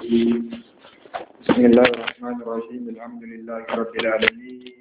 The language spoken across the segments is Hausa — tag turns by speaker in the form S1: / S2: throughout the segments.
S1: الرجيم. بسم الله الرحمن الرحيم. الحمد لله رب العالمين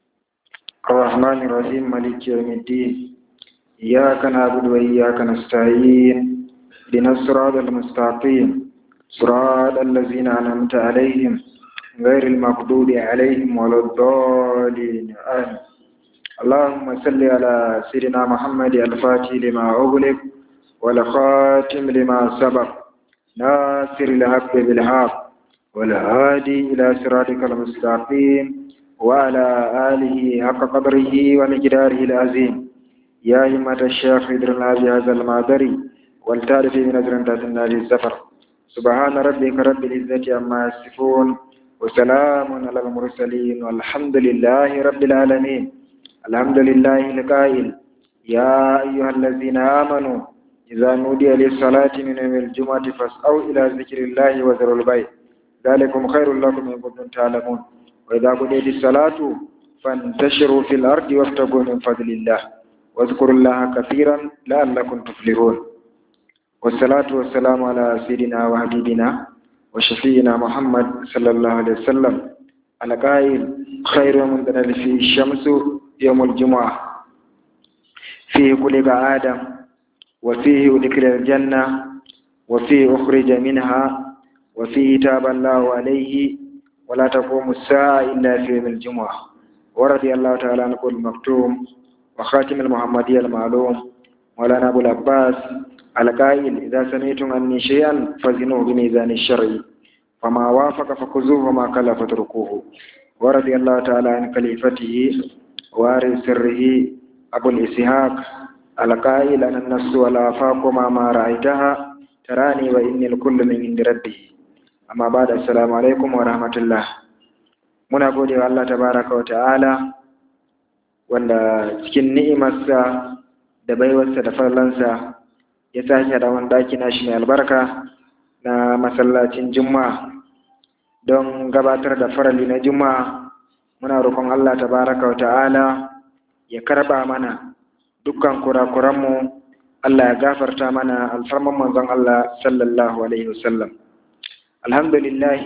S1: الرحمن الرحيم مالك يوم الدين. إياك نعبد وإياك نستعين. اهدنا الصراط المستقيم صراط الذين أنعمت عليهم غير المغضوب عليهم ولا الضالين آمين. اللهم صل على سيدنا محمد الفاتح لما أغلق والخاتم لما سبق ناصر الحق بالحق والهادي إلى صراطك المستقيم وعلى آله حق قدره ومقداره العظيم. يا همة الشيخ ادرنا بهذا المعذري والتعرف بنظر تاتنا للزفر. سبحان ربك رب العزة عما يصفون وسلام على المرسلين والحمد لله رب العالمين. الحمد لله القائل يا أيها الذين آمنوا إذا نودي للصلاة من يوم الجمعة فاسعوا إلى ذكر الله وذروا البيع ذلكم خير لكم إن كنتم تعلمون. وإذا قضيت الصلاة فانتشروا في الأرض وابتغوا من فضل الله واذكروا الله كثيرا لعلكم تفلحون. والصلاة والسلام على سيدنا وحبيبنا وشفينا محمد صلى الله عليه وسلم القائل خير من ذلك في الشمس يوم الجمعة فيه خلق آدم وفيه أدخل الجنة وفيه أخرج منها وفيه تاب الله عليه ولا تقوم الساعة إلا في يوم الجمعة. ورضي الله تعالى عن كل مكتوم وخاتم المحمدي المعلوم مولانا أبو العباس القائل إذا سمعتم عني شيئا فزنوه بميزان الشرع فما وافق فخذوه وما قل فاتركوه. ورضي الله تعالى عن خليفته وارث سره أبو الإسحاق القائل أن النفس والآفاق ما رأيتها تراني وإني الكل من عند ربي. أما بعد السلام عليكم ورحمة الله. muna gode wa Allah tabaraka wa ta'ala wanda cikin ni'imarsa da baiwarsa da farlansa ya sake da wani daki nashi mai albarka na masallacin Juma'a don gabatar da farali na Juma'a. Muna roƙon Allah tabaraka wa ta'ala ya karba mana dukkan kurakuranmu, Allah ya gafarta mana alfarman manzon Allah sallallahu alaihi wasallam. Alhamdulillah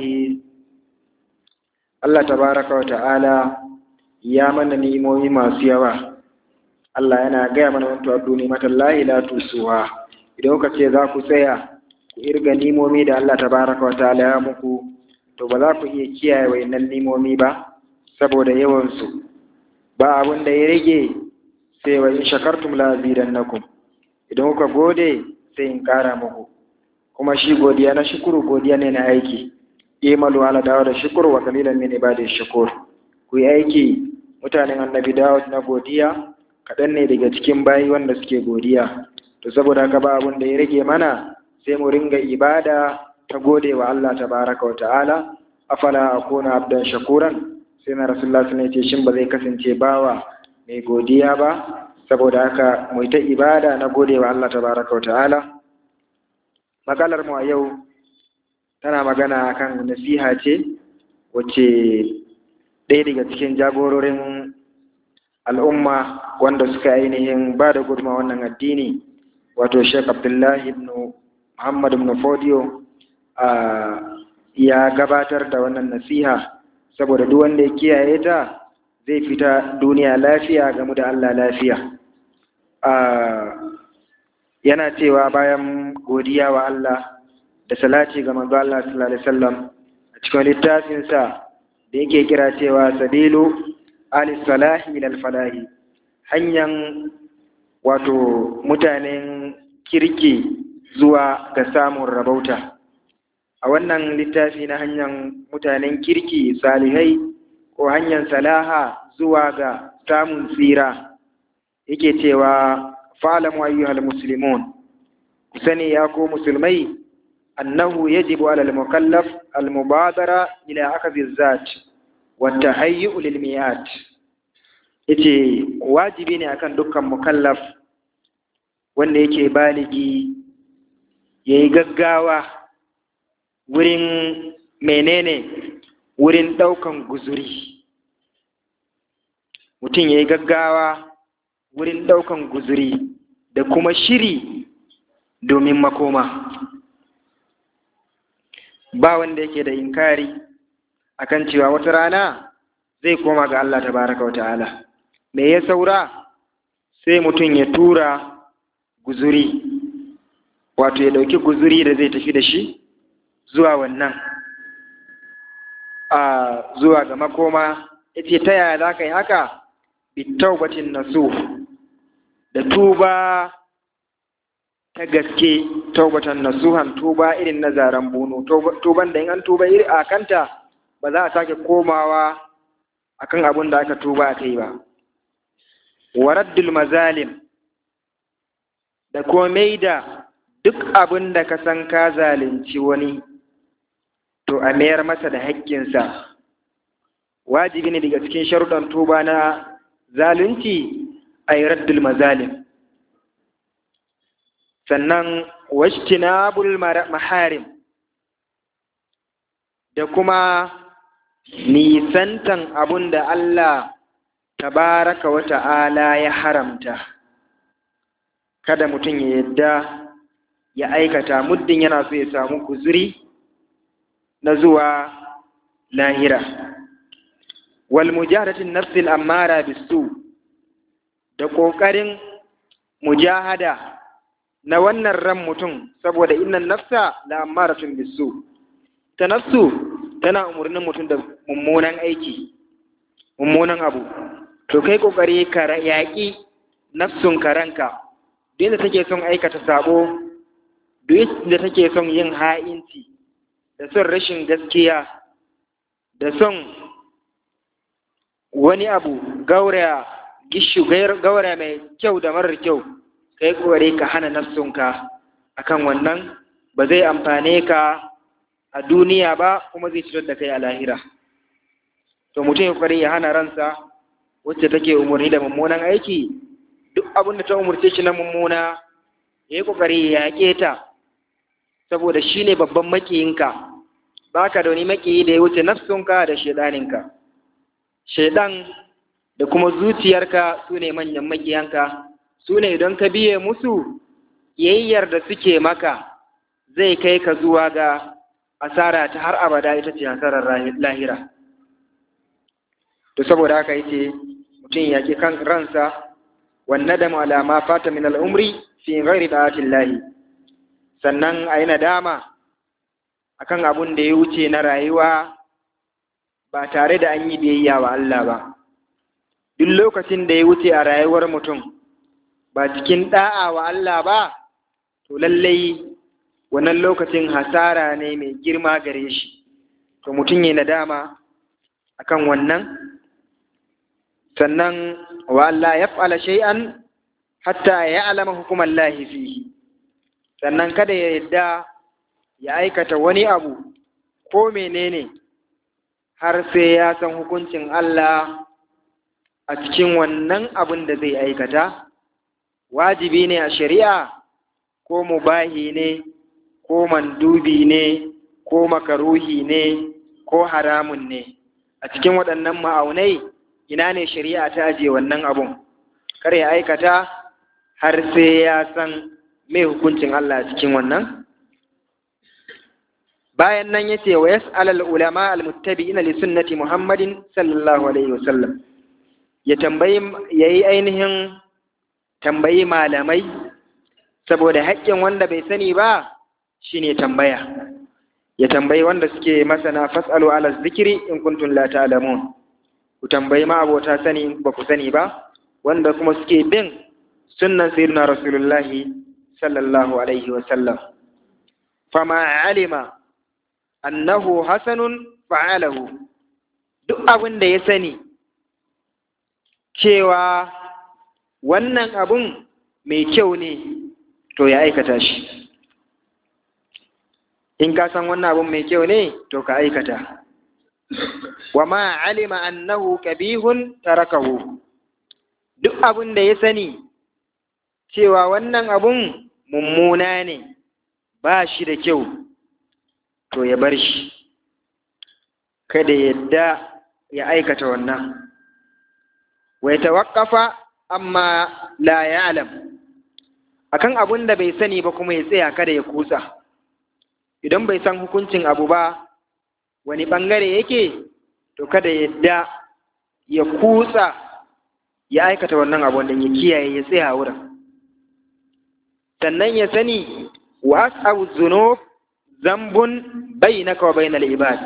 S1: Allah tabaraka wa ta'ala ya mana ni'imomi masu yawa. Allah yana gaya mana wato aduni matallahi la tusuha. Idan kuka ce za ku tsaya ku irga ni'imomi da Allah tabaraka wa ta'ala ya muku, to ba za ku iya kiyaye wayannan ni'imomi ba saboda yawan su. Ba abin da ya rage sai wa in shakartum la azidannakum. Idan kuka gode sai in kara muku. Kuma shi godiya na shukuru godiya ne na aiki. Imalu ala dawo da shukuru wa kalilan min ibadi shukur. Ku yi aiki mutanen annabi Dawud na godiya kaɗan ne daga cikin bayi wanda suke godiya. To saboda haka ba abin da ya rage mana sai mu ringa ibada ta gode wa Allah tabaraka wa ta'ala. Afala akuna abdan shakuran. Sai na Rasulullah sun ce shin ba zai kasance bawa mai godiya ba. Saboda haka mu ta ibada na gode wa Allah tabaraka wa ta'ala. Makalar mu a yau tana magana kan nasiha ce wacce ɗaya daga cikin jagororin al'umma wanda suka ainihin ba da gudunma wannan addini wato Sheikh Abdullahi ibn Muhammad ibn Fodio ya gabatar da wannan nasiha saboda duk wanda ya kiyaye ta zai fita duniya lafiya game da Allah lafiya. Yana cewa bayan godiya wa Allah da salati ga manzo Allah sallallahu alaihi wasallam a cikin littafinsa da yake kira cewa sabilu al-salahi ila al-falahi, hanyar wato mutanen kirki zuwa ga samun rabauta. A wannan littafi na hanyar mutanen kirki salihai ko hanyar salaha zuwa ga samun tsira yake cewa fa'lamu ayyuhal muslimun, ku sani ya ko musulmai أنه يجب على المكلف المبادرة إلى أخذ الذات والتهيؤ للميعاد. yace wajibi ne akan dukkan mukallaf wanda yake baligi yayi gaggawa wurin wurin daukan guzuri. Mutum yayi gaggawa wurin daukan guzuri da kuma shiri domin makoma. ba wanda yake da inkari akan cewa wata rana zai koma ga Allah tabaraka wata'ala. Me ya saura? Sai mutum ya tura guzuri, wato ya ɗauki guzuri da zai tafi da shi zuwa wannan zuwa ga makoma. Yace ta yaya za ka yi haka? Bitaubatin nasu, da tuba ta gaske, taubatan nasuhan, tuba irin na zaren bunu, tuban da in an tuba iri a kanta ba za a sake komawa akan abin da aka tuba a kai ba. Waraddul mazalim, da komai da duk abin da ka san ka zalunci wani, to a mayar masa da haƙƙinsa. Wajibi ne daga cikin sharuɗan tuba na zalunci a yi raddul mazalim. Sannan wajtinabul maharim, da kuma nisantan abun da Allah tabaraka wa ta'ala ya haramta. Kada mutum ya yadda ya aikata muddin yana so ya samu kuzuri na zuwa lahira. Wal mujahadatin nafsil ammara bisu, da ƙoƙarin mujahada na wannan ran mutum, saboda innan nafsa la ammaratun bisu, ta nafsu tana umarnin mutum da mummunan aiki, mummunan abu. To kai ƙoƙari ka yaƙi nafsun karanka, duk da take son aikata sabo, duk da take son yin ha'inci, da son rashin gaskiya, da son wani abu gauraya gishu, gauraya mai kyau da marar kyau, kai ƙoƙari ka hana nafsunka akan wannan. Ba zai amfane ka a duniya ba, kuma zai cutar da kai a lahira. To mutum ya ƙoƙari ya hana ransa wacce take umarni da mummunan aiki, duk abin da ta umarce shi na mummuna ya yi ƙoƙari ya yaƙe ta, saboda shi ne babban maƙiyinka. Ba ka da wani maƙiyi da ya wuce nafsunka da shaidaninka. Shaidan da kuma zuciyarka su ne manyan maƙiyanka, su ne idan ka biye musu, yayyar da suke maka zai kai ka zuwa ga asara ta har abada, ita ce hasarar lahira. To saboda haka yace mutum ya ki kan ransa, wan nadamu ala ma fata min al-umri fi ghairi da'atillahi, sannan ayi nadama akan abun da ya wuce na rayuwa ba tare da an yi biyayya wa Allah ba. Duk lokacin da ya wuce a rayuwar mutum ba cikin da'a wa Allah ba, to lallai wannan lokacin hasara ne mai girma gare shi. To mutum ya nadama akan wannan. Sannan wa Allah ya fa'ala shay'an hatta ya alama hukumar lahi fihi, sannan kada ya yadda ya aikata wani abu ko menene har sai ya san hukuncin Allah a cikin wannan abin da zai aikata. Wajibi ne a shari'a, ko mubahi ne, ko mandubi ne, ko makaruhi ne, ko haramun ne. A cikin waɗannan ma'aunai ina ne shari'a ta aje wannan abun? Kar ya aikata har sai ya san mai hukuncin Allah a cikin wannan. Bayan nan yace wa yas'al ulama al-muttabi'ina li sunnati Muhammadin sallallahu alaihi wasallam, ya yayi ainihin tambayi malamai, saboda haƙƙin wanda bai sani ba shine tambaya. Ya tambayi wanda suke masana, fas'alu ala zikri in kuntum la ta'lamun, ku tambayi ma abota sani in ba ku sani ba, wanda kuma suke bin sunnan sayyidina rasulullahi sallallahu alaihi wasallam. Fama alima annahu hasanun fa'alahu, duk abin da ya sani cewa wannan abun mai kyau ne, to ya aikata shi. In ka san wannan abun mai kyau ne, to ka aikata. Wa ma alima annahu kabihun tarakahu, duk abun da ya sani cewa wannan abun mummuna ne, ba shi da kyau, to ya bar shi, kada yadda ya aikata wannan. Wa yatawaqqafa amma la ya'lam, akan abun da bai sani ba kuma ya tsaya, kada ya kusa. idan bai san hukuncin abu ba wani ɓangare yake, to kada yadda ya kutsa ya aikata wannan abu da ya kiyaye ya tsaya wurin. Sannan ya sani wa as'abu dhunub zambun bainaka wa bainal ibad.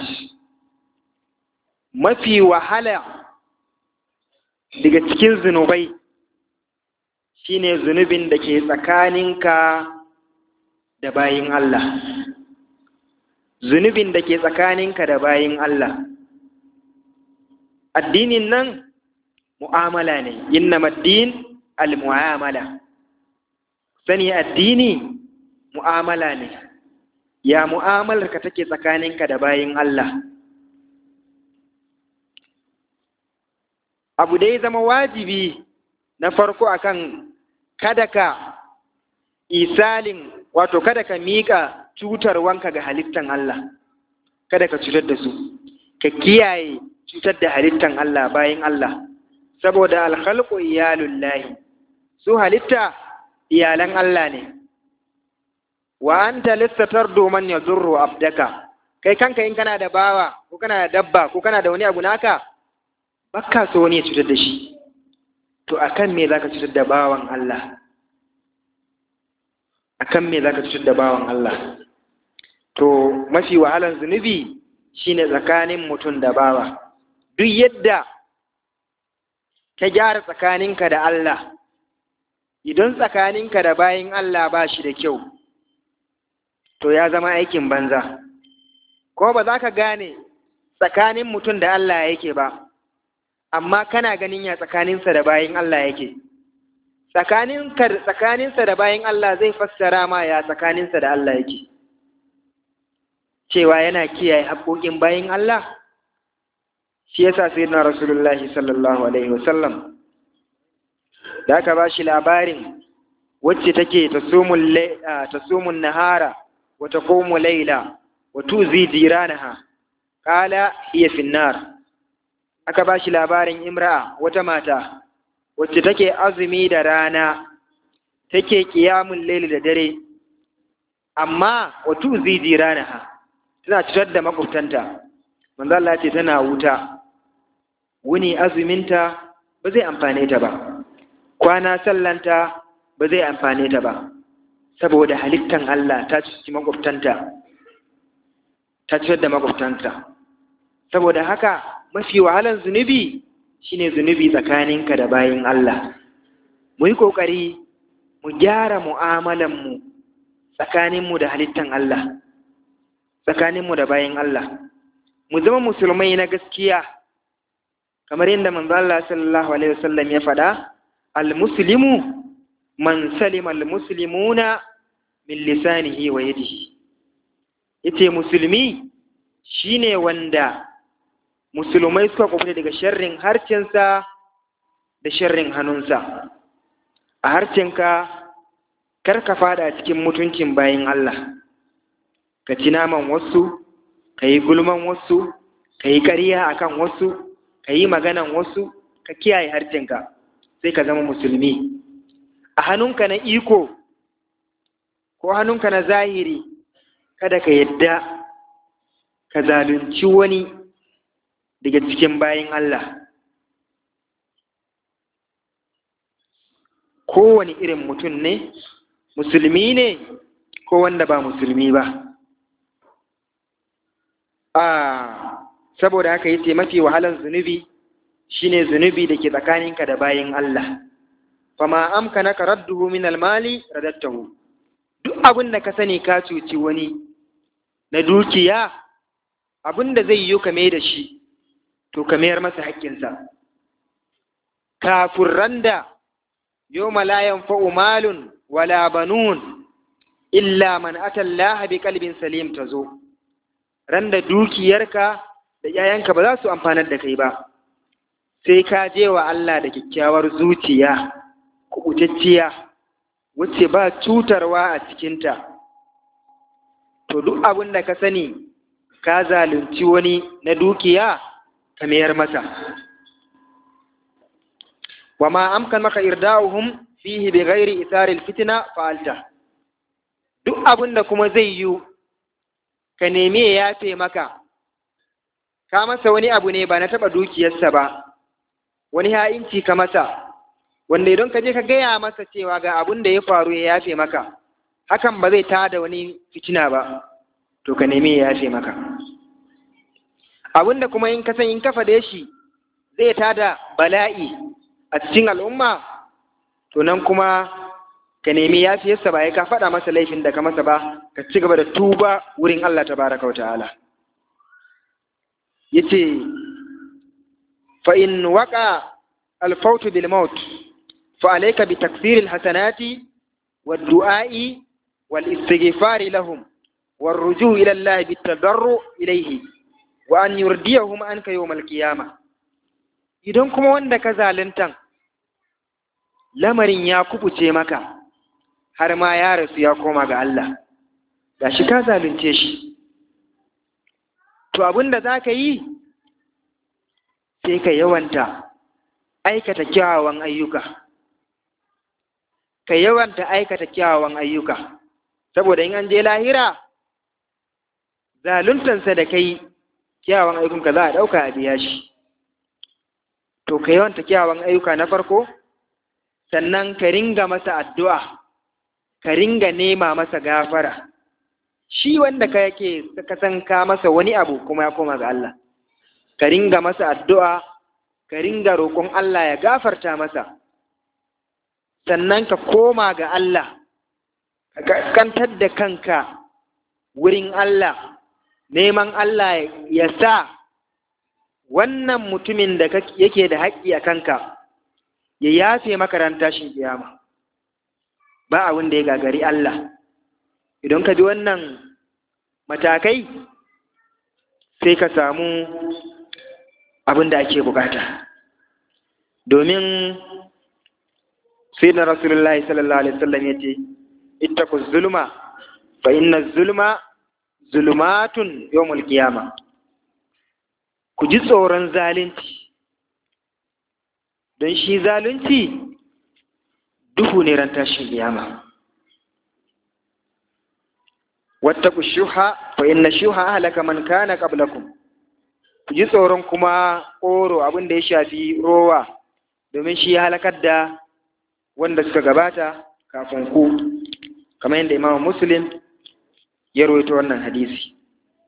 S1: Mafi wahala daga cikin zunubai shine zunubin da ke tsakaninka da bayin Allah. Zunubin da ke tsakaninka da bayin Allah. Addinin nan mu'amala ne, innamaddin al-mu'amala. Sani addini mu'amala ne. Ya mu'amalarka take tsakaninka da bayin Allah. Abu da ya zama wajibi na farko akan kada ka kada ka miƙa cutarwanka ga halittan Allah, kada ka cutar da su, ka kiyaye cutar da halittan Allah bayin Allah, saboda alkhalqu iyalullahi, su halitta iyalan Allah ne. Wa anta listatar domin ya zurru abdaka, kai kanka in kana da bawa ko kana da dabba ko kana da wani abu naka baka so wani ya cutar da shi, to akan me zaka cutar da bawan Allah? Akan me zaka cutar da bawan Allah? To mafi wahalan zunubi shine tsakanin mutum da bawa. Duk yadda ka gyara tsakaninka da Allah, idan tsakaninka da bayin Allah ba shi da kyau, to ya zama aikin banza. Ko ba za ka gane tsakanin mutum da Allah yake ba, amma kana ganin ya tsakaninsa da bayin Allah yake. Tsakaninsa da bayin Allah zai fassara ma ya tsakaninsa da Allah yake. Cewa yana kiyaye haƙoƙin bayin Allah, shi yasa sayyidina Rasulullahi sallallahu alaihi wasallam da aka ba shi labarin wacce take tasumun nahara wa taqumu layla wa tuzi jiranaha qala hiya fi nar. Aka ba shi labarin imra'a, wata mata wacce take azumi da rana, take qiyamul layli da dare, amma wa tuzi jiranaha, tana cutar da makwabtanta. Manzo Allah ya ce tana wuta. Wuni azuminta ba zai amfane ta ba, kwana sallanta ba zai amfane ta ba, saboda halittan Allah ta cuci makwabtanta, ta cutar da makwabtanta. Saboda haka mafi wahalan zunubi shine zunubi tsakaninka da bayin Allah. Mu yi ƙoƙari mu gyara mu'amalanmu tsakaninmu da halittan Allah, tsakaninmu da bayin Allah. Mu zama musulmai na gaskiya, kamar yadda manzo Allah sallallahu alaihi wasallam ya faɗa, al-muslimu man salima al-muslimuna min lisanihi wa yadihi. Yace musulmi shine wanda musulmai suka kubuta daga sharrin harcensa da sharrin hannunsa. A harcenka kar ka fada cikin mutuncin bayin Allah, ka ci naman wasu, ka yi gulman wasu, ka yi ƙarya akan wasu, ka yi maganan wasu, ka kiyaye harcenka, sai ka zama musulmi. A hannunka na iko ko hannunka na zahiri, kada ka yadda ka zalunci wani daga cikin bayin Allah. Kowane irin mutum ne, musulmi ne ko wanda ba musulmi ba. Saboda haka yace mafi wahalan zunubi shine zunubi da ke tsakaninka da bayin Allah. Fama amkanaka radduhu min almali radattahu. Duk abin da ka sani ka cuci wani na dukiya, abin da zai yi ka mai da shi, to ka mayar masa haƙƙinsa. Kafin da yawma la yanfa'u malun wala banun illa man ata Allah bi qalbin salim tazo. Randa dukiyarka da yayanka ba za su amfanar da kai ba, sai ka je wa Allah da kyakkyawar zuciya kubutacciya wacce ba cutarwa a cikinta. To duk abin da ka sani ka zalunci wani na dukiya, ka mayar masa. Wa ma amkan maka irda'uhum fihi bi ghairi itharil fitna fa'alta. Duk abin da kuma zai yi ka nemi ya yafe maka, ka masa wani abu ne ba na taɓa dukiyarsa ba, wani ha'inci ka masa, wanda idan ka je ka gaya masa cewa ga abin da ya faru ya yafe maka, hakan ba zai tada wani fitina ba, to ka nemi ya yafe maka. Abin da kuma in ka san in ka faɗe shi zai tada bala'i a cikin al'umma, to nan kuma ka nemi yafiyarsa ba ya ka faɗa masa laifin da ka masa ba, ka ci gaba da tuba wurin Allah tabaraka wa ta'ala. Yace fa in waqa al-fawt bil maut fa alayka bi takthir al-hasanati wad du'a'i wal istighfar lahum war ruju' ila Allah bit tadarru ilayhi wa an yurdiyahum anka yawm al-qiyamah. Idan kuma wanda ka zaluntan lamarin ya kubuce maka har ma ya rasu ya koma ga Allah, gashi ka zalunce shi, to abinda za ka yi sai ka yawanta aikata kyawawan ayyuka, ka yawanta aikata kyawawan ayyuka, saboda in an je lahira zaluntansa da kai kyawawan ayyukanka za a ɗauka a biya shi. To ka yawanta kyawawan ayyuka na farko, sannan ka ringa masa addu'a, ka ringa nema masa gafara. Shi wanda ka san ka masa wani abu kuma ya koma ga Allah, ka ringa masa addu'a, ka ringa roƙon Allah ya gafarta masa, sannan ka koma ga Allah, ka kantar da kanka wurin Allah, neman Allah ya sa wannan mutumin da yake da haƙƙi a kanka ya yafe maka ran tashin kiyama. Ba abin da ya gagari Allah. Idan ka bi wannan matakai sai ka samu abin da ake bukata. Domin sayyidina Rasulullahi sallallahu alaihi wasallam yace ittaquz zulma fa inna zulma zulumatun yawmul qiyamah. Ku ji tsoron zalunci, don shi zalunci duhu ne ran tashin kiyama. Wattaqu shuha fa inna shuha ahlaka man kana qablakum. Ku ji tsoron kuma ƙoro abin da ya shafi rowa, domin shi ya halakar da wanda suka gabata kafin ku, kamar yadda Imam Muslim ya rawaito wannan hadisi.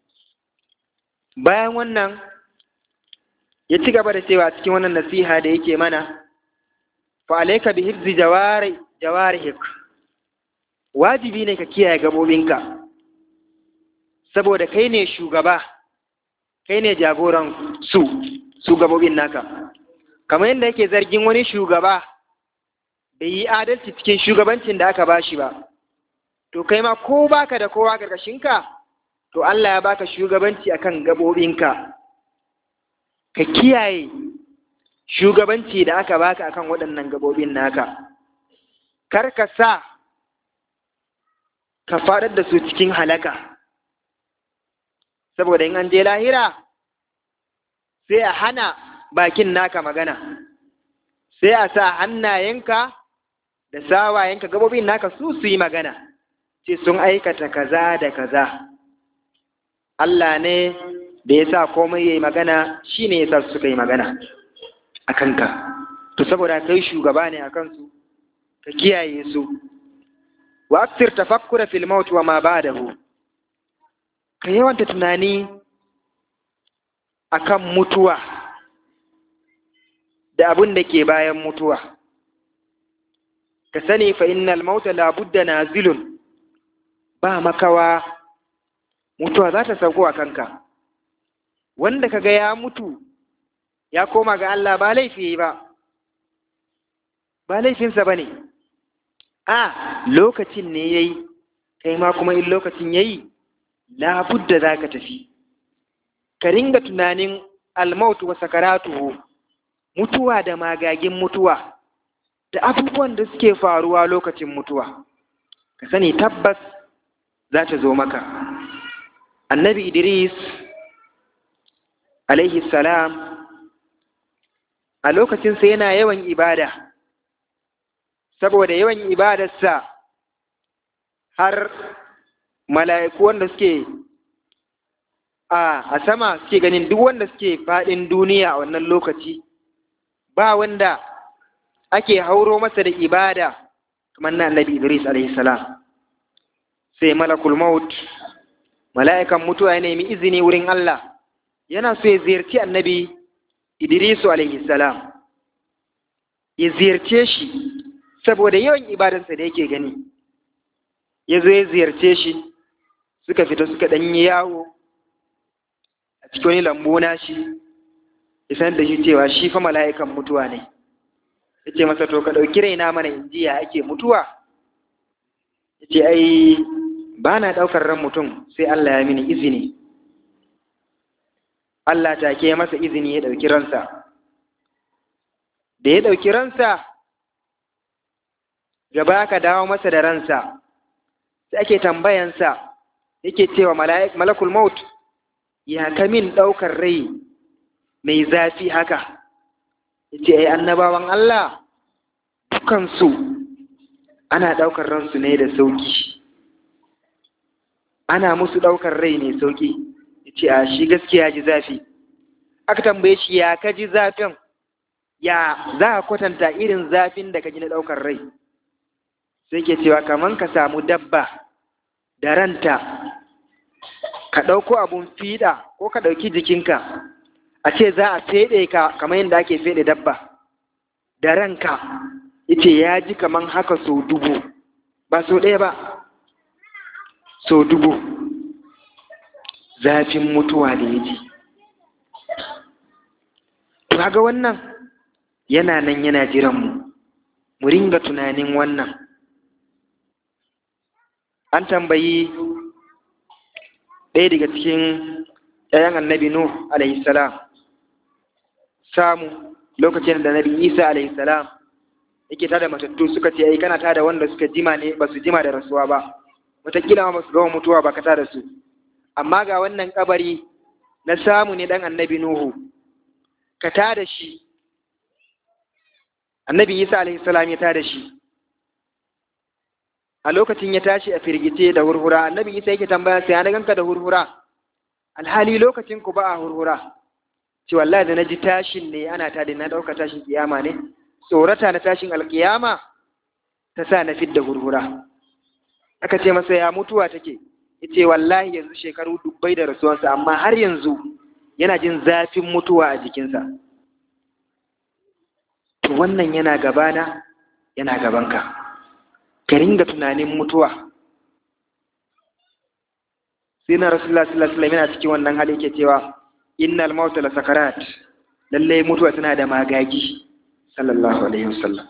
S1: Bayan wannan ya ci gaba da cewa cikin wannan nasiha da yake mana, fa alayka bi hifzi jawarihik, wajibi ne ka kiyaye gabobinka, saboda kai ne shugaba, kai ne jagoran su gabobin naka. Kamar yadda yake zargin wani shugaba bai yi adalci cikin shugabancin da aka bashi ba, to kai ma ko baka da kowa ƙarƙashinka, to Allah ya baka shugabanci akan gabobinka. Ka kiyaye shugabanci da aka baka akan waɗannan gabobin naka, kar ka sa ka faɗar da su cikin halaka, saboda in an je lahira sai a hana bakin naka magana, sai a sa hannayenka da sawayenka gabobin naka su yi magana, ce sun aikata kaza da kaza. Allah ne da ya sa komai ya yi magana, shi ne ya sa suka yi magana a kanka. To saboda kai shugaba ne a kansu, ka kiyaye su. Wa aksir tafakkura fil maut wa ma ba'dahu. Ka yawanta tunani akan mutuwa da abin da ke bayan mutuwa. Ka sani fa innal mauta la budda nazilun, ba makawa mutuwa za ta sauko a kanka. Wanda kaga ya mutu ya koma ga Allah ba laifi ba, ba laifinsa ba ne, lokacin ne ya yi, kai ma kuma in lokacin ya yi labudda za ka tafi. Ka ringa tunanin almautu wa sakaratuhu, mutuwa da magagin mutuwa da abubuwan da suke faruwa lokacin mutuwa, ka sani tabbas za ta zo maka. Annabi Idris alaihi salam a lokacinsa yana yawan ibada, saboda yawan ibadarsa har mala'iku wanda suke a sama suke ganin duk wanda suke faɗin duniya a wannan lokaci ba wanda ake hauro masa da ibada kamar na annabi Idris alaihi salam. Sai malakul maut, mala'ikan mutuwa ya nemi izini wurin Allah, yana so ya ziyarci annabi Idris alaihi salam, ya ziyarce shi saboda yawan ibadansa da yake gani. Ya zo ya ziyarce shi, suka fita suka ɗanyi yawo a cikin wani lambu na shi, isan da shi cewa shi fa mala'ikan mutuwa ne. Ya ce masa, to ka ɗauki raina mana in ji ya ake mutuwa. Ya ce, ai ba na ɗaukar ran mutum sai Allah ya mini izini. Allah take masa izini ya ɗauki ransa. Da ya ɗauki ransa, gaba ka dawo masa da ransa, sai ake tambayansa, yake cewa malakul maut, ya kamin ɗaukar rai mai zafi haka. Ya ce, ai annabawan Allah dukansu ana ɗaukar ransu ne da sauki, ana musu ɗaukar rai ne sauki. Ya ce, a shi gaskiya ji zafi. Aka tambaye shi, ya ka ji zafin, ya za a kwatanta irin zafin da ka ji na ɗaukar rai. Sai ke cewa kaman ka samu dabba da ranta, ka ɗauko abun fiɗa ko ka ɗauki jikinka, a ce za a feɗe ka kamar yadda ake feɗe dabba da ranka. Yace ya ji kaman haka sau 1000, ba sau ɗaya ba, sau 1000 zafin mutuwa da ya ji. To kaga wannan yana nan yana jiran mu ringa tunanin wannan. An tambayi ɗaya daga cikin ‘ya'yan annabi Nuh alaihi salam, Samu, lokacin da nabi Isa alaihi salam yake tada matattu, suka ce ai kana tada wanda suka jima ne, ba su jima da rasuwa ba, wataƙila ma ba su gama mutuwa ba ka tada su. Amma ga wannan kabari na Samu ne dan annabi Nuhu, ka tada shi. Annabi Isa alaihi salam ya tada shi. A lokacin ya tashi a firgice da hurhura. Annabi Isa yake tambaya sai na ganka da hurhura, alhali lokacin ku ba a hurhura. Ce wallahi da naji tashin ne ana tada, na dauka tashin kiyama ne, tsorata na tashin alkiyama ta sa na fidda hurhura. Aka ce masa ya mutuwa take, yace wallahi yanzu shekaru dubbai da rasuwansa, amma har yanzu yana jin zafin mutuwa a jikinsa. To wannan yana gabana, yana gabanka, ka ringa tunanin mutuwa. Sai na Rasulullah sallallahu alaihi wasallam yana cikin wannan hali yake cewa innal mauta la sakarat, lalle mutuwa tana da magagi, sallallahu alaihi wasallam.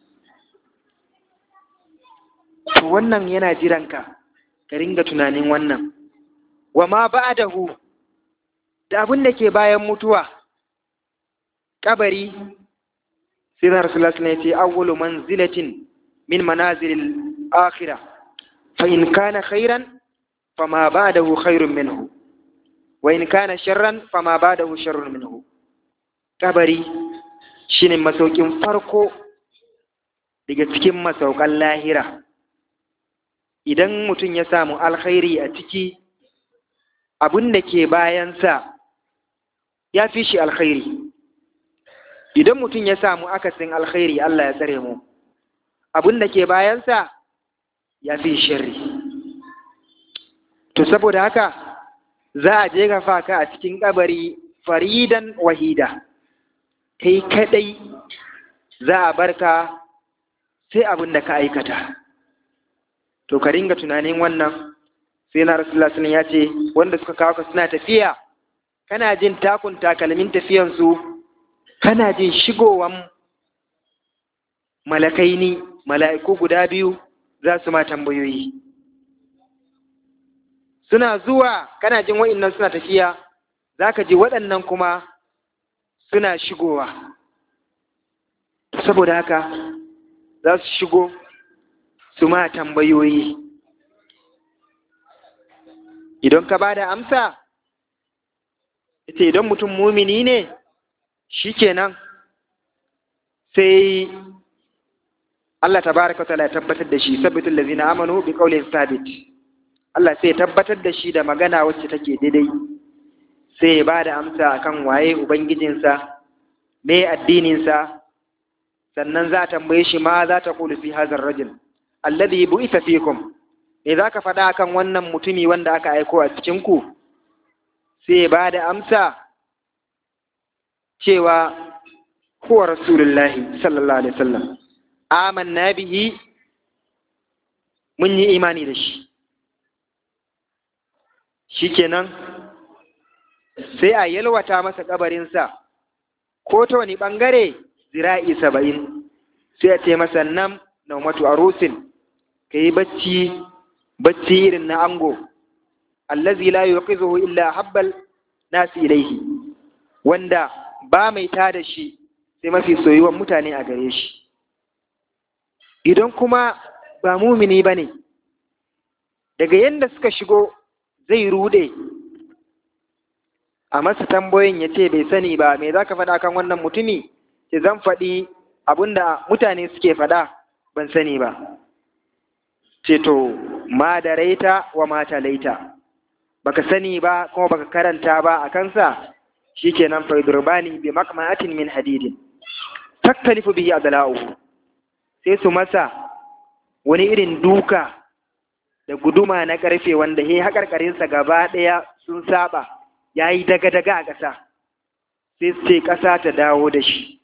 S1: To wannan yana jiranka, ka ringa tunanin wannan. Wa ma ba'dahu, da abin da ke bayan mutuwa, kabari. Sai na Rasulullah sallallahu alaihi wasallam ya ce awwalu manzilatin min manazilil akhirah, fa in kana khairan fama ba'dahu khairun minhu, wa in kana sharran fama ba'dahu sharrun minhu. Kabari shine masaukin farko daga cikin masaukan lahira. Idan mutum ya samu alkhairi a ciki, abin da ke bayansa ya fi shi alkhairi. Idan mutum ya samu akasin alkhairi, Allah ya tsare mu, abin da ke bayansa ya fi sharri. To saboda haka za a je gafa ka a cikin kabari faridan wahida, kai kadai za a barka sai abin da ka aikata. To ka ringa tunanin wannan. Sai na Rasulullah sallallahu alaihi wasallam ya ce wanda suka kawo ka suna tafiya, kana jin takun takalmin tafiyansu, kana jin shigowan mala'iku guda biyu za su ma tambayoyi. Suna zuwa, kana jin wa'innan suna tafiya, za ka ji waɗannan kuma suna shigowa. Saboda haka za su shigo su ma tambayoyi. Idan ka ba da amsa, ita idan mutum mumini ne, shi kenan sai Allah tabaraka wa ta'ala ya tabbatar da shi, sabbitul ladzina amanu bi qawlin sabit. Allah sai ya tabbatar da shi da magana wacce take daidai, sai ya ba da amsa akan waye ubangijinsa, me addininsa, sannan za a tambaye shi ma za ta kulu fi hazar rajul alladhi bu'itha fikum, me za ka faɗa akan wannan mutumi wanda aka aiko a cikinku? Sai ya ba da amsa cewa huwa rasulullahi sallallahu alaihi wasallam, amanna bihi, mun yi imani da shi. Shikenan sai a yalwata masa kabarinsa ko ta wani bangare zira'i 70, sai a ce masa nan naumatu arusin, kai bacci irin na ango, allazi la yuqizuhu illa habbal nasi ilaihi, wanda ba mai tada shi sai mafi soyuwan mutane a gare shi. Idan kuma ba mumini ba ne, daga yadda suka shigo zai rude, a masa tambayoyin ya ce bai sani ba, me za ka faɗa kan wannan mutumi? Ce zan faɗi abinda mutane suke faɗa, ban sani ba. Ce to, ma da raita wa mata laita, baka sani ba kuma baka karanta ba a kansa, shikenan fa yudurbani bi makma'atin min hadidin taktalifu bihi adla'uhu, sai su masa wani irin duka da guduma na karfe wanda he hakarkarinsa gaba daya sun saba, yayi daga a ƙasa, sai su ce ƙasa ta dawo da shi,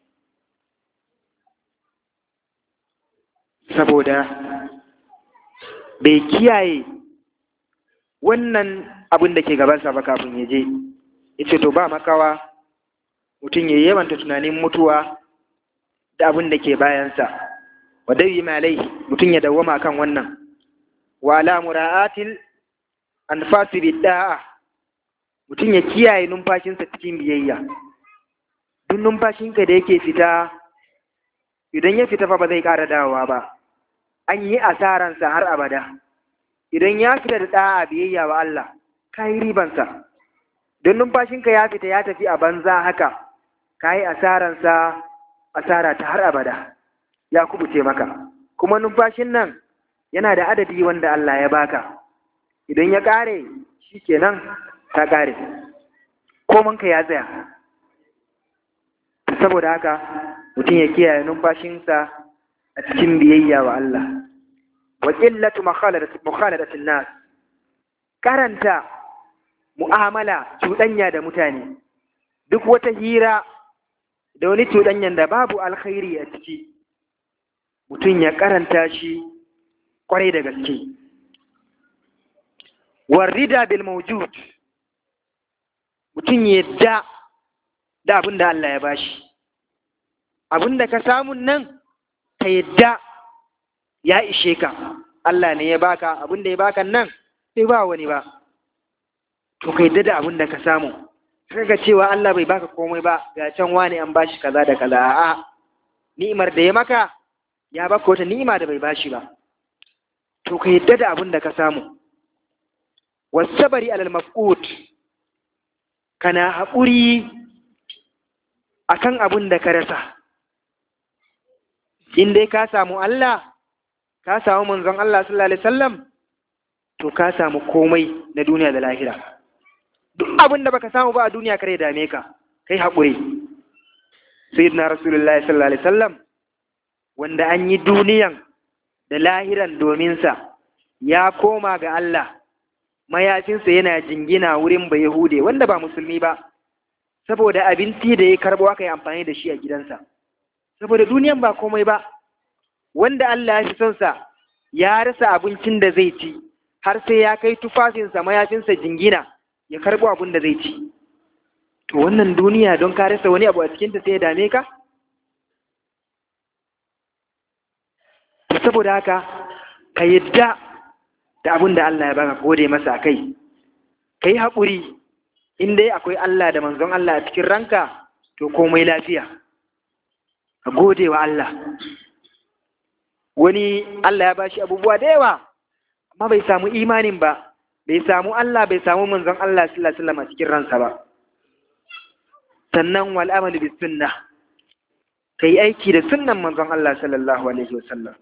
S1: saboda bai kiyaye wannan abin da ke gabansa ba kafin ya je. Yace to ba makawa mutum ya yawanta tunanin mutuwa da abin da ke bayansa, wa dai malai mutum ya dawwama kan wannan, wa la mura'atil anfasi bidda'a, mutum ya kiyaye numfashinsa cikin biyayya. Duk numfashinka da yake fita, idan ya fita fa ba zai ƙara dawowa ba, an yi asaransa har abada. Idan ya fita da ɗa'a biyayya wa Allah, ka yi ribansa. Don numfashinka ya fita ya tafi a banza haka, ka yi asaransa, asara ta har abada, ya kubuce maka. Kuma numfashin nan yana da adadi wanda Allah ya baka, idan ya ƙare shi kenan ta ƙare, komanka ya tsaya. Saboda haka mutum ya kiyaye numfashinsa a cikin biyayya wa Allah. Wa qillatu mukhaladatin nas, karanta mu'amala, cuɗanya da mutane, duk wata hira da wani cuɗanyan da babu alkhairi a ciki, mutum ya karanta shi ƙwarai da gaske. Warrida bil mawjud, mutum ya yadda da abin da Allah ya bashi, abin da ka samu nan ka yadda ya ishe ka, Allah ne ya baka, abin da ya baka nan bai ba wani ba, to ka yadda da abin da ka samu. Kaga cewa Allah bai baka komai ba, ga can wani an bashi kaza da kaza, a'a, ni'imar da ya maka ya baka wata ni'ima da bai bashi ba, to ka yadda da abin da ka samu. Wasabari alal mafqut, kana haƙuri akan abin da ka rasa. In dai ka samu Allah, ka samu manzon Allah sallallahu alaihi wasallam, to ka samu komai na duniya da lahira. Duk abin da baka samu ba a duniya kare dame ka, kai haƙuri. Sayyidina Rasulullahi sallallahu alaihi wasallam, wanda an yi duniyan da lahiran domin sa, ya koma ga Allah, mayafinsa yana jingina wurin Bayahude wanda ba musulmi ba, saboda abinci da ya karɓo aka yi amfani da shi a gidansa, saboda duniyan ba komai ba. Wanda Allah ya fi son sa ya rasa abincin da zai ci, har sai ya kai tufafinsa mayafinsa jingina ya karɓo abin da zai ci. To wannan duniya don ka rasa wani abu a cikinta sai ya dame ka? Saboda haka ka yadda da abin da Allah ya baka, gode masa a kai, ka yi haƙuri. In dai akwai Allah da manzon Allah a cikin ranka, to komai lafiya, ka gode wa Allah. Wani Allah ya bashi abubuwa da yawa, amma bai samu imanin ba, bai samu Allah, bai samu manzon Allah sallallahu alaihi wasallam a cikin ransa ba. Sannan wal amalu bis sunnah, kai aiki da sunnan manzon Allah sallallahu alaihi wasallam,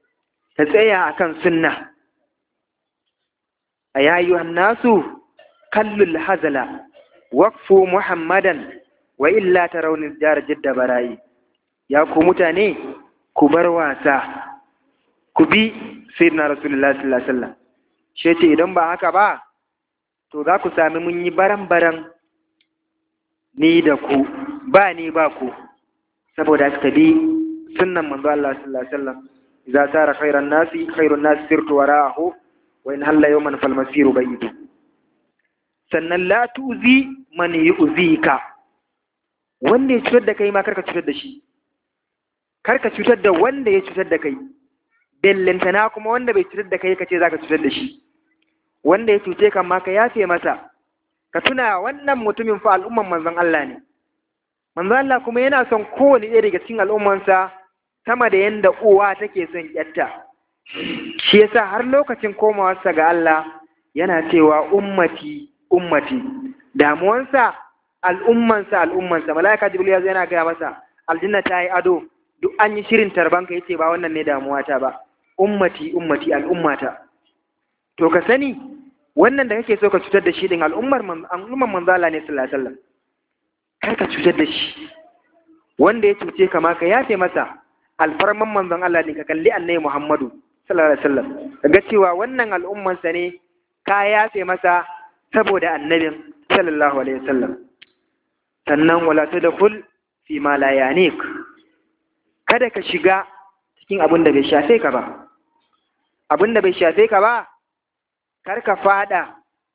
S1: ka tsaya akan sunna. Ya ayyuhan nasu kallul hazala waqfu muhammadan wa illa tarawni jar jidda barayi. Ya ku mutane ku bar wasa, ku bi sayyidina rasulullah sallallahu alaihi wasallam. Shi ce idan ba haka ba to za ku sami mun yi baran-baran ni da ku, ba ni ba ku, saboda suka bi sunnan manzo Allah sallallahu alaihi wasallam. Idza sara khairun nasi sirtu wara'ahu wa in halla yawman fal masiru ba'id. Sannan la tuzi man yu'zika, wanda ya cutar da kai ma karka cutar da shi, karka cutar da wanda ya cutar da kai, bellantana kuma wanda bai cutar da kai kace zaka cutar da shi. Wanda ya cuce kan ma ka yafe masa, ka tuna wannan mutumin fa al'umman manzon Allah ne. Manzon Allah kuma yana son kowane ɗaya daga cikin al'ummansa sama da yanda uwa take son ƴarta. Shi yasa har lokacin komawarsa ga Allah yana cewa ummati ummati, damuwansa al'ummansa. Malaika Jibril ya zo yana gaya masa aljanna ta yi ado, duk an yi shirin tarbanka, yace ba wannan ne damuwata ba, ummati al'ummata. To ka sani wannan da kake so ka cutar da shi din al'ummar manzo Allah ne sallallahu alaihi wasallam, kar ka cutar da shi. Wanda ya cuce ka ma ka yafe masa, alfarman manzon Allah ne, ka kalli annabi Muhammadu sallallahu alaihi wasallam kaga cewa wannan al'ummansa ne, ka yafe masa saboda annabin sallallahu alaihi wasallam. Sannan wala tadkhul fi ma la yanik, kada ka shiga cikin abin da bai shafe ka ba. Abin da bai shafe ka ba kar ka fada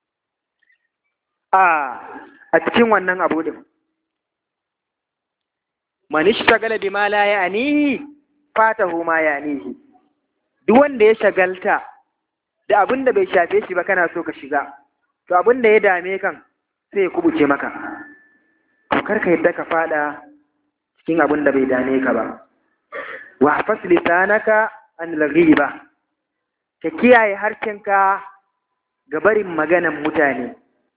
S1: a cikin wannan abu din. Man ishtagala bima la ya'nihi fatahu ma ya'nihi, duk wanda ya shagalta da abin da bai shafe shi ba kana so ka shiga, to abin da ya dame kan sai ya kubuce maka. To kar ka yadda ka fada cikin abin da bai dame ka ba. Wa hafas lisanaka an al-ghiba, ka kiyaye harshenka ga barin maganan mutane.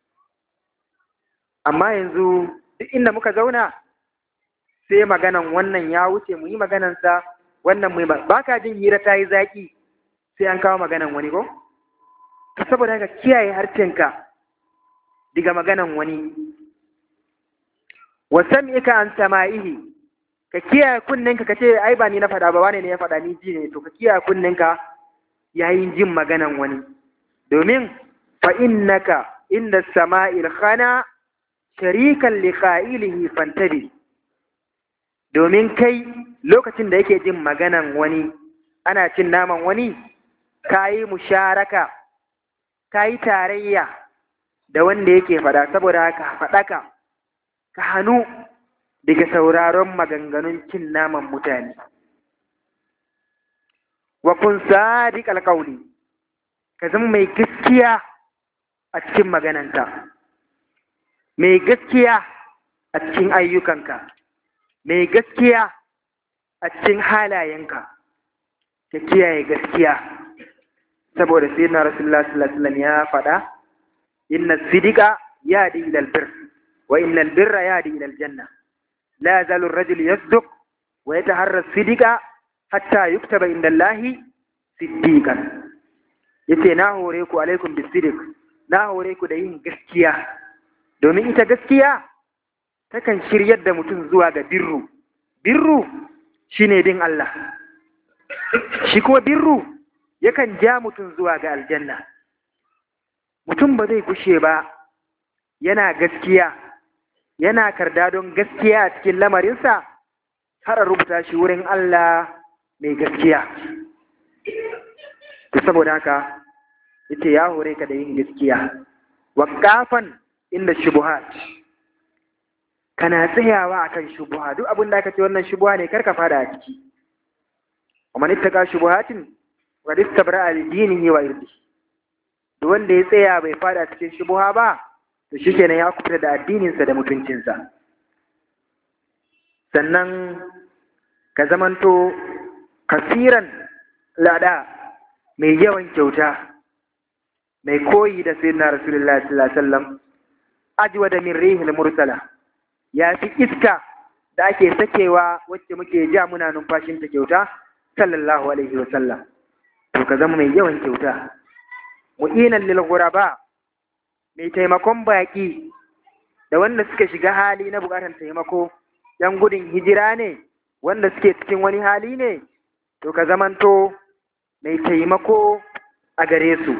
S1: Amma yanzu duk inda muka zauna sai maganan wannan ya wuce mu yi maganansa, wannan mu yi ba ka jin hira ta yi zaƙi sai an kawo maganan wani ko? Saboda haka kiyaye harshenka daga maganan wani. Wa sam'ika an sama'ihi, ka kiyaye kunninka ka ce ai ba ni na faɗa ba, wane ne ya faɗa, ni ji ne. To ka kiyaye kunninka yayin jin maganan wani, domin fa innaka inda sama'il khana sharikan li qa'ilihi fantabi, domin kai lokacin da yake jin maganan wani, ana cin naman wani, kayi musharaka, kayi tarayya da wanda yake faɗa. Saboda haka faɗaka ka hannu daga sauraron maganganun cin naman mutane. Wa kun sadiqal qawli, ka zama mai gaskiya a cikin magananka, mai gaskiya a cikin ayyukanka, mai gaskiya a cikin halayenka, ka kiyaye gaskiya. Saboda sayyidina Rasulullah sallallahu alaihi wasallam ya faɗa, inna sidika yahdi ila albir wa inna albirra yahdi ila aljanna, la yazalu ar-rajulu yasduq wa yataharra sidika hatta yuktaba inda Allahi siddiqan. Yace na hore ku alaikum bisidik, na hore ku da yin gaskiya, domin ita gaskiya takan shiryar da mutum zuwa ga birru. Birru shine bin Allah, shi kuma birru yakan ja mutum zuwa ga aljanna. Mutum ba zai gushe ba yana gaskiya, yana karda don gaskiya a cikin lamarinsa, har a rubuta shi wurin Allah mai gaskiya. To saboda haka yace ya hore ka da yin gaskiya. Waqafan inda shubuhat, kana tsayawa akan shubuha. Duk abin da aka ce wannan shubuha ne karka fada a ciki. Wa man ittaka shubuhatin wa istabra li dinihi wa irdihi, duk wanda ya tsaya bai fada cikin shubuha ba, to shikenan ya kubuta da addininsa da mutuncinsa. Sannan ka zamanto kasiran lada, mai yawan kyauta, mai koyi da sayyidina Rasulullah sallallahu alaihi wasallam. Ajwa da min rihil mursala, ya fi iska da ake sakewa wacce muke ja muna numfashin ta kyauta, sallallahu alaihi wasallam. To ka zama mai yawan kyauta. Mu'inan lil ghuraba, mai taimakon baƙi da wanda suka shiga hali na buƙatar taimako, ‘yan gudun hijira ne, wanda suke cikin wani hali ne, to ka zamanto mai taimako a gare su.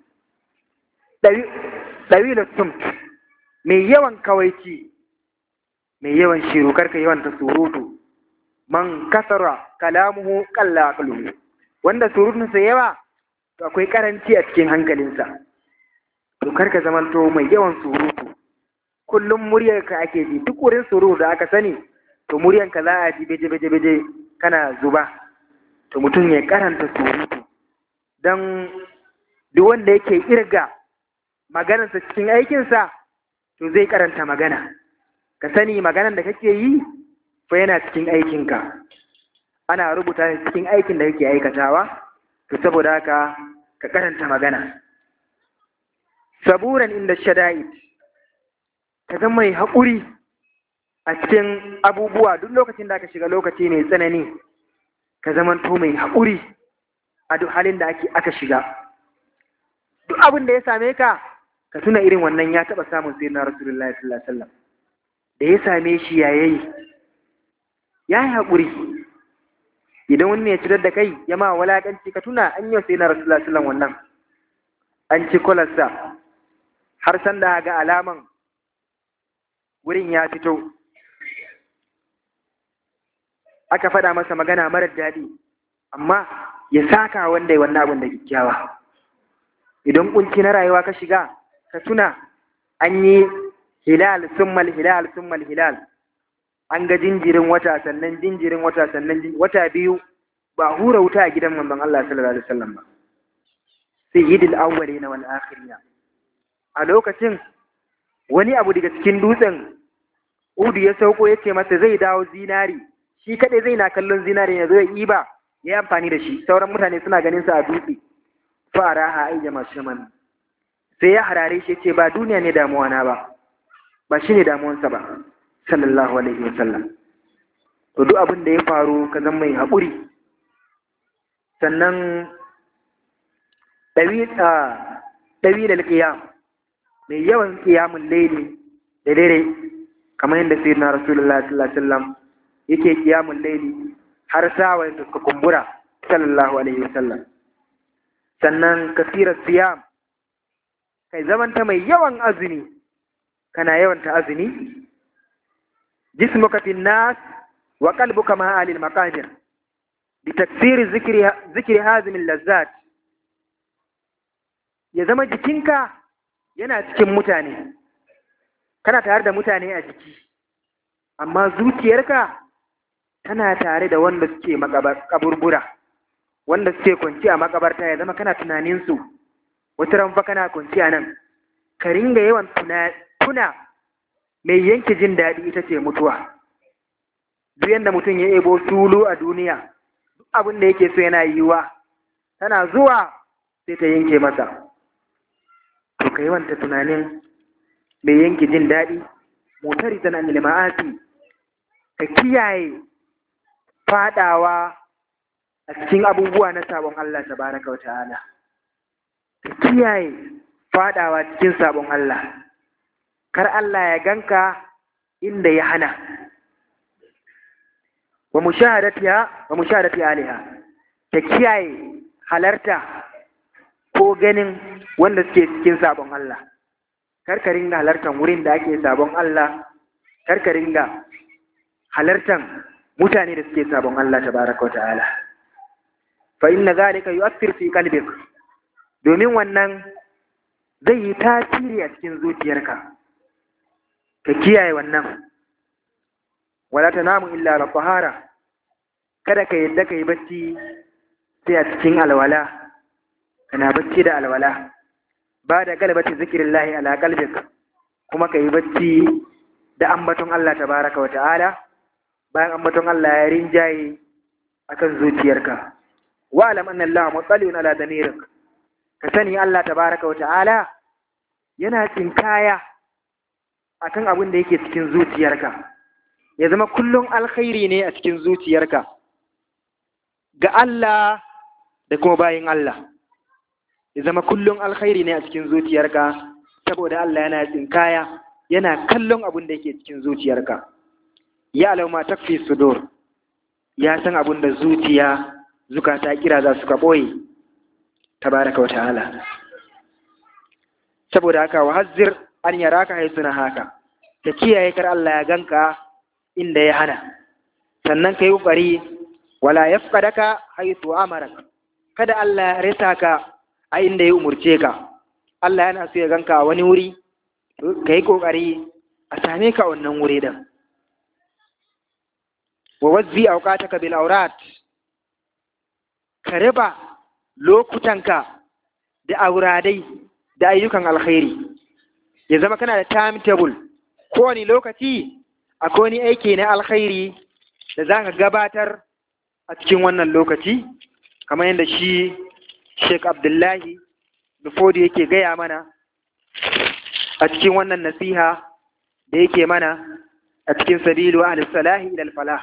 S1: Ɗawilar sumt, mai yawan kawaici, mai yawan shiru, karka yawan ta surutu, man kasara kalamuhu kalla aqluhu, wanda surutunsa yawa to akwai karanci a cikin hankalinsa. To karka zamanto mai yawan surutu, kullum muryarka ake ji, duk wurin surutu da aka sani to muryarka za a ji beje kana zuba. To mutum ya karanta surutu, don duk wanda yake irga maganarsa cikin aikinsa to zai karanta magana. Ka sani maganar da kake yi fa yana cikin aikinka, ana rubuta cikin aikin da kake aikatawa, to saboda haka ka karanta magana. Saburan inda shada'id, ka zama mai haƙuri a cikin abubuwa. Duk lokacin da aka shiga lokaci mai tsanani, ka zamanto mai haƙuri a duk halin da aka shiga. Duk abin da ya same ka, ka tuna irin wannan ya taɓa samun sayyidina Rasulullahi sallallahu alaihi wasallam. Da ya same shi ya yi haƙuri. Idan wani ya cirar da kai ya ma walaƙanci, ka tuna an yi wa sayyidina Rasulullahi sallallahu alaihi wasallam wannan, an ci kwalarsa har sanda ga alaman wurin ya fito, aka faɗa masa magana marar daɗi, amma ya saka wanda ya wannan abin da kyakkyawa. Idan kunci na rayuwa ka shiga, ka tuna an yi hilal summal hilal summal hilal, an ga jinjirin wata sannan jinjirin wata sannan wata biyu ba hura wuta a gidan manzon Allah sallallahu alaihi wasallam ba. Sayyidul awwalin wal akhirin. A lokacin wani abu daga cikin dutsen Udu ya sauko ya ce masa zai dawo zinari, shi kadai zai na kallon zinari ya zo ya iba ya yi amfani da shi, sauran mutane suna ganin sa a dutse. Faraha ai jama shaman, sai ya harare shi ce ba duniya ne damuwa na ba shi ne damuwansa ba, sallallahu alaihi wasallam. To duk abin da ya faru ka zama mai haƙuri. Sannan ɗawi da qiyam, mai yawan qiyamul layli da dare, kamar yadda sayyidina Rasulullah sallallahu alaihi wasallam yake qiyamul layli har sawayen suka kumbura, sallallahu alaihi wasallam. Sannan kasirar siyam, kai zamanta mai yawan azumi, kana yawan ta azumi. Jismuka fin nas wa qalbuka ma alil maqadir bi taksir zikri hazim lazzat, ya zama jikinka yana cikin mutane, kana tare da mutane a jiki, amma zuciyarka tana tare da wanda suke kaburbura, wanda suke kwanci a makabarta. Ya zama kana tunaninsu, wata ran fa kana kwanci a nan, ka ringa yawan tuna mai yanke jin daɗi ita ce mutuwa. Duk yadda mutum ya ebo tulu a duniya, duk abin da yake so yana yiwa, tana zuwa sai ta yanke masa. To ka yawanta tunanin mai yanke jin daɗi, motari tana ma'asi, ka kiyaye fadawa a cikin abubuwa na sabon Allah tabaraka wa ta'ala, ka kiyaye fadawa cikin sabon Allah, kar Allah ya ganka inda ya hana. Wa mushahadati aliha, ka kiyaye halarta ko ganin wanda suke cikin sabon Allah, kar ka ringa halartan wurin da ake sabon Allah, kar ka ringa halartan mutane da suke sabon Allah tabaraka wa ta'ala. Fa inna zalika yu'athir fi qalbik, domin wannan zai yi tasiri a cikin zuciyarka, ka kiyaye wannan. Wala tanamu illa ala tahara, kada ka yadda ka yi bacci sai a cikin alwala, kana bacci da alwala. Ba da galibati zikrillahi ala qalbik, kuma ka yi bacci da ambaton Allah tabaraka wa ta'ala, bayan ambaton Allah ya rinjaye akan zuciyarka. Wa alam anna Allah mutalliun ala damirik, ka sani Allah tabaraka wa ta'ala yana tsinkaya akan abin da yake cikin zuciyarka. Ya zama kullum alkhairi ne a cikin zuciyarka ga Allah da kuma bayin Allah. Ya zama kullum alkhairi ne a cikin zuciyarka saboda Allah yana tsinkaya yana kallon abin da yake cikin zuciyarka. Ya alau ma takfi sudur, ya san abin da zukata kira za su ka ɓoye tabaraka wa ta'ala. Saboda haka wa hazzir an yaraka haisuna haka, ka kiyaye kar Allah ya ganka inda ya hana, sannan ka yi ƙoƙari wala yafqadaka haythu amaraka, kada Allah ya rasa ka a inda ya umurce ka. Allah yana so ya ganka a wani wuri, ka yi ƙoƙari a same ka wannan wuri din. Wa wazzi awqataka bil awrat, ka raba lokutanka da auradai da ayyukan alkhairi, ya zama kana da timetable, kowane lokaci akwai wani aiki na alkhairi da za ka gabatar a cikin wannan lokaci, kamar yadda shi Sheikh Abdullahi Nufodi yake gaya mana a cikin wannan nasiha da yake mana a cikin sabilu ahli salahi ila falah.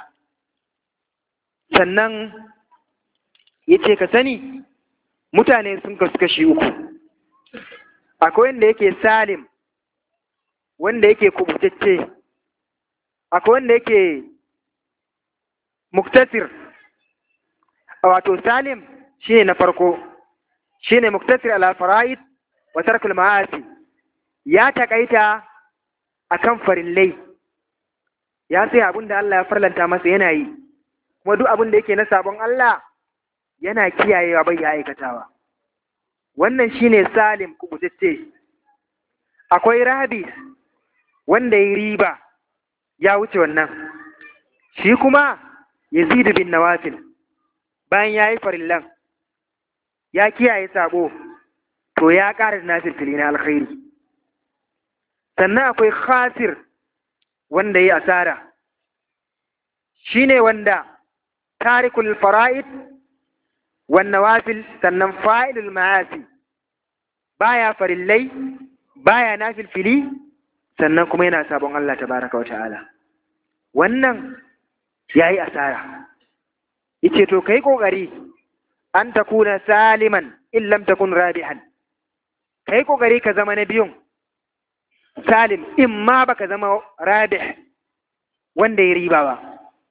S1: Sannan yace ka sani mutane sun kasu kashi uku, akwai wanda yake salim, wanda yake kubutacce, akwai wanda yake muktasir. Wato salim shine na farko, shine muktasir ala fara'id wa tarkul ma'asi, ya takaita akan farillai, ya sai abin da Allah ya farlanta masa yana yi, kuma duk abin da yake na sabon Allah yana kiyayewa bai ya aikatawa. Wannan shine salim kubutacce. Akwai rabi wanda ya riba ya wuce wannan, shi kuma yazidu bin nawafil, bayan ya yi farillan ya kiyaye sabo to ya ƙara da nafilfili na alkhairi. Sannan akwai khasir wanda ya yi asara, shine wanda tarikul fara'id wan nawafil, sannan fa'ilul ma'asi, baya farillai baya nafilfili, sannan kuma yana sabon Allah tabaraka wa ta'ala. Wannan yayi asara. Yace to kai kokari an takuna saliman in lam takun rabihan, kai kokari ka zama na biyun salim, in ma baka zama rabih wanda ya riba ba.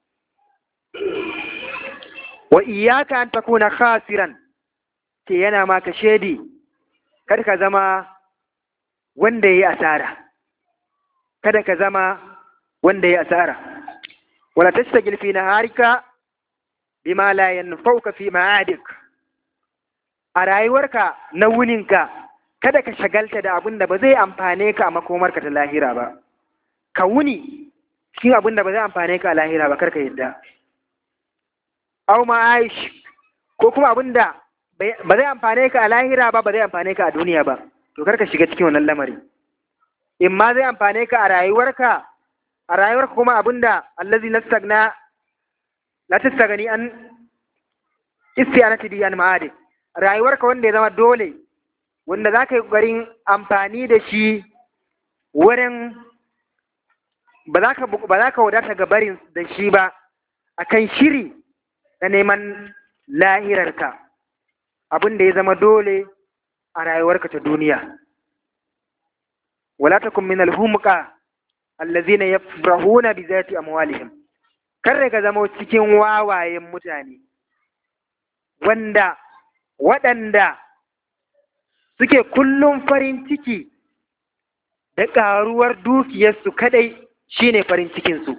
S1: Wa iyyaka an takuna khasiran, ke yana maka shedi kada ka zama wanda ya yi asara, kada ka zama wanda ya yi asara. Wala tashtagil fi naharika bima la yanfauka fi ma'adik, a rayuwarka na wuninka kada ka shagalta da abin da ba zai amfane ka a makomarka ta lahira ba. Ka wuni cikin abin da ba zai amfane ka a lahira ba, karka yadda. Au ma'aish, ko kuma abin da ba zai amfane ka a lahira ba, ba zai amfane ka a duniya ba, to karka shiga cikin wannan lamari. In ma zai amfane ka a rayuwarka kuma abinda allazi la tastagani an isti'anati bi an ma'adi, rayuwarka wanda ya zama dole, wanda za ka yi ƙoƙarin amfani da shi wurin ba za ka wadata ga barin da shi ba akan shiri na neman lahirarka, abin da ya zama dole a rayuwarka ta duniya. Wala takun min al-humqa allazina yafrahuna bi zati amwalihim, kar ka zama cikin wawayen mutane waɗanda suke kullum farin ciki da ƙaruwar dukiyarsu kadai shine farin cikinsu.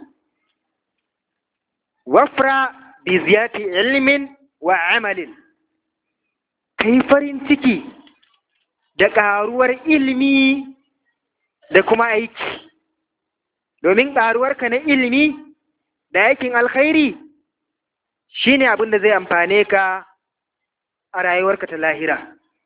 S1: Wafra bi ziyati ilmin wa amalin, kai farin ciki da ƙaruwar ilimi da kuma aiki, domin ƙaruwarka na ilimi da aikin alkhairi shine abin da zai amfane ka a rayuwarka ta lahira.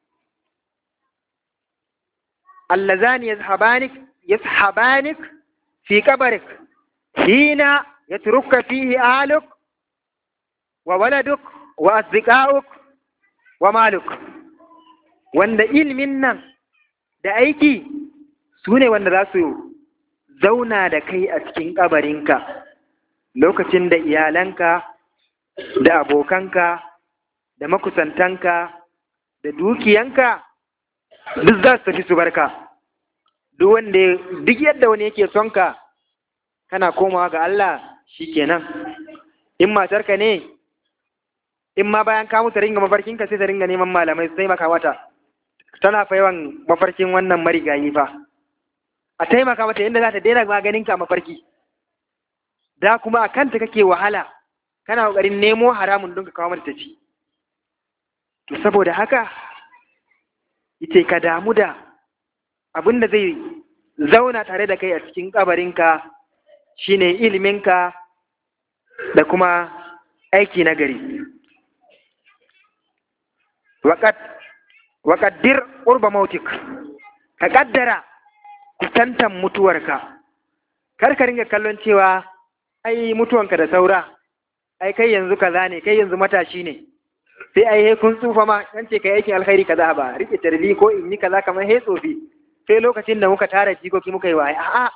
S1: Allazani yashabanik fi qabrik hina yatruka fihi ahluk wa waladuk wa asdiqauk wa maluk, wanda ilimin nan da aiki su ne wanda za su zauna da kai a cikin kabarinka lokacin da iyalanka da abokanka da makusantanka da dukiyanka duk za su tafi su barka. duk yadda wani yake son ka kana komawa ga Allah shikenan. In matarka ne, in ma bayan ka mutu ringa mafarkinka sai ta ringa neman malamai su taimaka mata, tana fa yawan mafarkin wannan marigayi fa, a taimaka mata yadda za ta daina maganinka a mafarki, da kuma a kanta kake wahala kana ƙoƙarin nemo haramun don ka kawo mata ta ci. To saboda haka ita ka damu da abin da zai zauna tare da kai a cikin kabarinka shine iliminka da kuma aiki na gari. Waƙaddir ƙurba mautik, ka ƙaddara kusantan mutuwarka, kar ka ringa kallon cewa ai mutuwanka da saura, ai kai yanzu kaza ne, kai yanzu matashi ne, sai ai kun tsufa ma kan ce kai aikin alkhairi kaza ba, rike tarbi ko in yi kaza kamar tsofi, sai lokacin da muka tara jikoki muka yi wa a'a,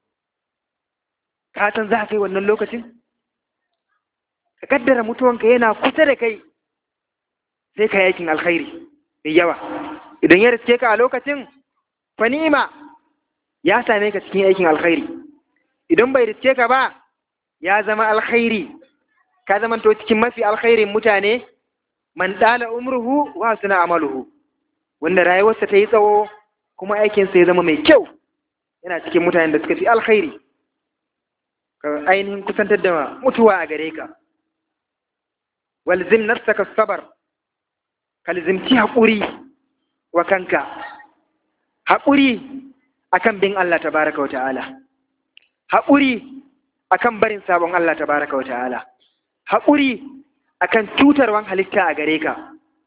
S1: ka san za ka yi wannan lokacin? Ka kaddara mutuwanka yana kusa da kai, sai ka yi aikin alkhairi mai yawa. Idan ya riske ka a lokacin, fa ni'ima ya same ka cikin aikin alkhairi. Idan bai riske ka ba, ya zama alkhairi, ka zamanto cikin mafi alkhairin mutane, man dala umruhu wa suna amaluhu, wanda rayuwarsa ta yi tsawo kuma aikinsa ya zama mai kyau, yana cikin mutanen da suka fi alkhairi. Ka ainihin kusantar da mutuwa a gare ka. Walzim nafsaka sabar, ka lizimci haƙuri wa kanka, haƙuri akan bin Allah tabaraka wa ta'ala, haƙuri akan barin sabon Allah tabaraka wa ta'ala, haƙuri akan cutarwan halitta a gare ka,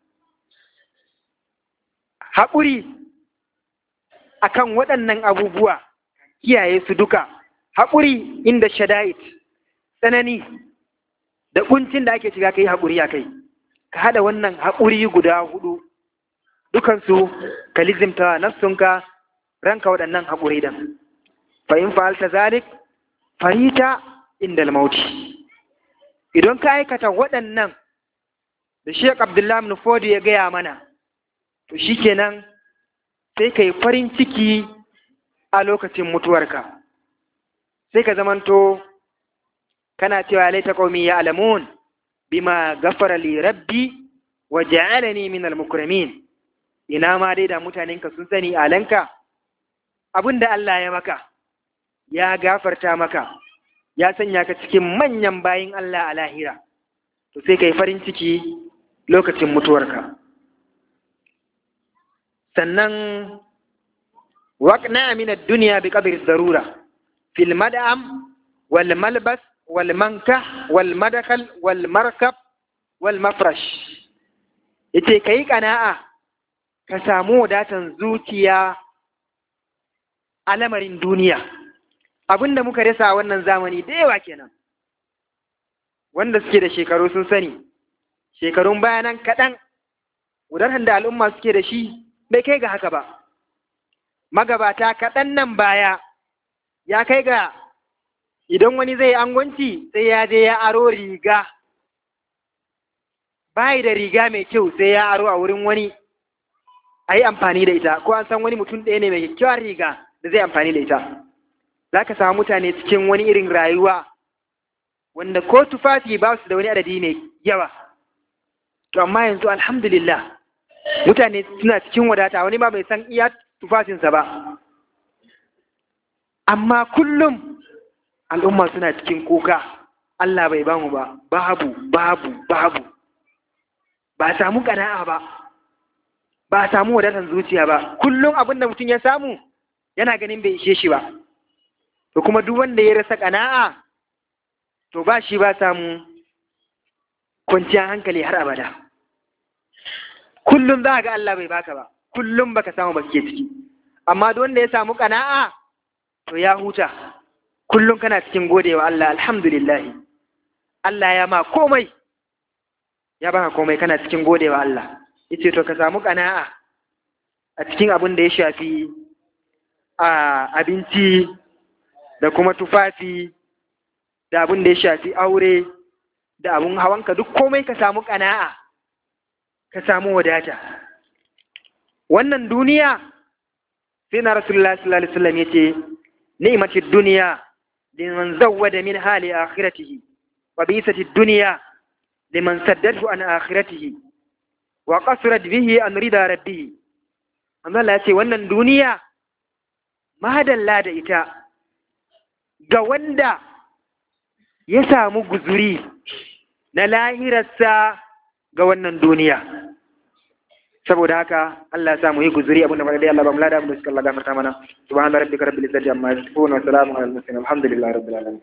S1: haƙuri akan waɗannan abubuwa, kiyaye su duka, haƙuri inda shada'id, tsanani da ƙuncin da ake shiga kai haƙuri a kai, ka haɗa wannan haƙuri guda hudu dukansu ka lizimta nafsunka ranka waɗannan haƙuri dan. Fa in fa'alta zalik farita inda mauti. Idan ka aikata waɗannan da Sheikh Abdullah ibn Fodi ya gaya mana, to shikenan sai ka yi farin ciki a lokacin mutuwarka, sai ka zamanto kana cewa laita qaumi ya'lamun bima ghafara li rabbi wa ja'alani min al-mukramin. Ina ma dai da mutanenka sun sani alanka abinda Allah ya maka, ya gafarta maka, ya sanya ka cikin manyan bayin Allah a lahira, to sai ka yi farin ciki lokacin mutuwarka. Sannan waqna min ad-dunya bi qadri ad-darura fil mad'am wal malbas wal mankah wal madkhal wal markab wal mafrash. Yace kai kana'a ka samu wadatan zuciya a lamarin duniya, abinda muka rasa wannan zamani da yawa kenan. Wanda suke da shekaru sun sani, shekarun bayanan kaɗan wadatar da al'umma suke da shi bai kai ga haka ba. Magabata kaɗan nan baya ya kai ga idan wani zai angwanci sai ya je ya aro riga, bayi da riga mai kyau sai ya aro a wurin wani a yi amfani da ita, ko an san wani mutum ɗaya ne mai kyakkyawar riga da zai amfani da ita. Za ka samu mutane cikin wani irin rayuwa wanda ko tufafi ba su da wani adadi mai yawa. To amma yanzu alhamdulillah mutane suna cikin wadata, wani ma bai san iya tufafinsa ba. Amma kullum al'umma suna cikin kuka, Allah bai bamu ba, babu. Ba a samu ƙana'a ba, ba a samu wadatan zuciya ba. Kullum abin da mutum ya samu yana ganin bai ishe shi ba. To kuma duk wanda ya rasa ƙana'a, to ba shi ba samu kwanciyar hankali har abada. Kullum za ga Allah bai baka ba, kullum baka samu ba ke ciki. Amma duk wanda ya samu ƙana'a, to ya huta. Kullum kana cikin godewa Allah, alhamdulillah. Allah ya ma komai, ya baka komai, kana cikin godewa Allah. Yace to ka samu ƙana'a a cikin abin da ya shafi abinci da kuma tufafi da abin da ya shafi aure da abin hawanka, duk komai ka samu ƙana'a, ka samu wadata. Wannan duniya
S2: sai na Rasulullah sallallahu alaihi wasallam yace ni'matid dunya liman zawwada min hali akhiratihi wa bi'satid dunya liman saddadahu an akhiratihi wa qasrat bihi an rida rabbih. Allah ya ce wannan duniya madalla da ita ga wanda ya samu guzuri na lahirarsa ga wannan duniya. Saboda haka Allah ya samu yi guzuri abinda faɗa dai Allah ba mu lada abinda suka Allah gafarta mana. Subhana rabbika rabbil izzati amma yasifun wa salamun alal mursalin alhamdulillahi rabbil alamin.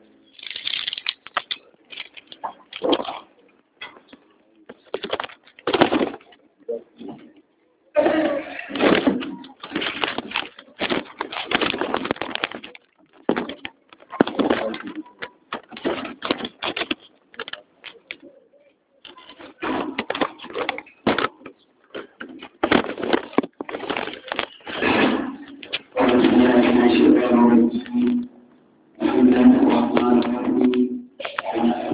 S1: Thank you.